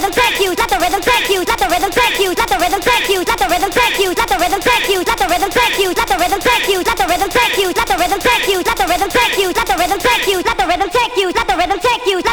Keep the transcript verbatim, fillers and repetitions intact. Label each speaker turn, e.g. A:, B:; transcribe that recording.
A: rhythm take you, let the rhythm take you, let the rhythm take you, let the rhythm take you, let the rhythm take you, let the rhythm take you, let the rhythm take you, let the rhythm take you, let the rhythm take you, let the rhythm take you, let the rhythm take you, let the rhythm take you, let the rhythm take you, let the rhythm take you.